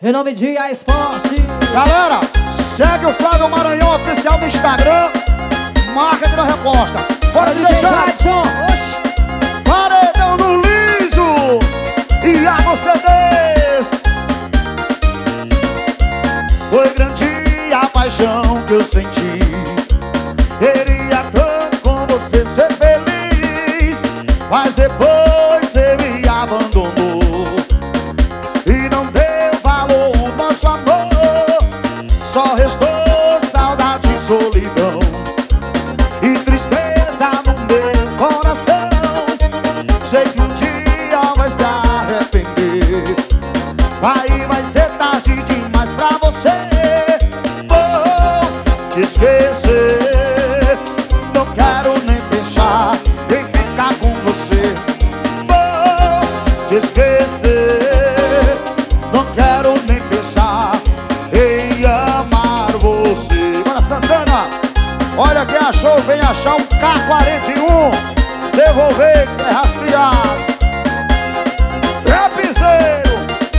Em nome de A Esporte. Galera, segue o Flávio Maranhão oficial no Instagram. Marca aqui na resposta. Bora, DJ Jackson. Paredão do Liso e a CDs. Foi grande a paixão que eu senti. Queria tanto com você ser feliz, mas depois você me abandonou e não deu valor ao nosso amor. Só restou saudade e solidão e tristeza no meu coração. Sei que um dia vai se arrepender, aí vai ser tarde demais pra você. Vou te esquecer, não quero nem pensar em ficar com você. Vou te esquecer, não quero nem pensar em amar você. Bora, Santana, olha quem achou, vem achar um K41. Devolver, que é rastreado. Rapizeiro.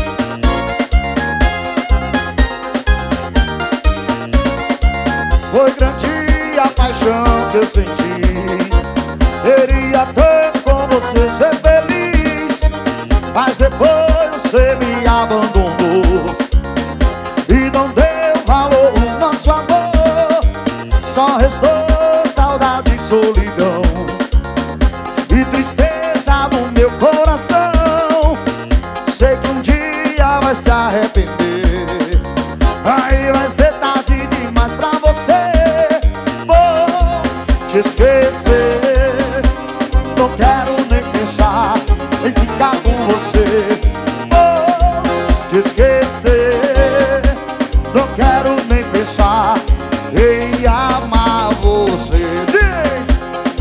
Foi grande a paixão que eu senti. Queria tanto com você ser feliz, mas depois você me abandonou e não deu valor ao nosso amor. Só restou saudade e solidão e tristeza no meu coração. Sei que um dia vai se arrepender, aí vai ser tarde demais pra você. Vou te esquecer, não quero nem pensar em ficar com você. Vou te esquecer, não quero nem pensar em amar você. Diz!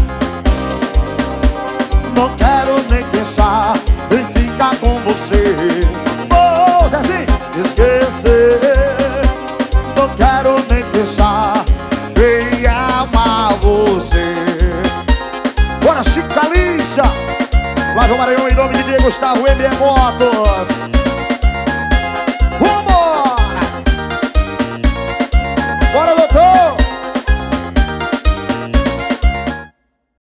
Não quero nem pensar em ficar com você. Vou, Zezinho, esquecer. Não quero nem pensar em amar você. Bora, Chico Calícia, Flávio Maranhão em nome de Gustavo M. Motos.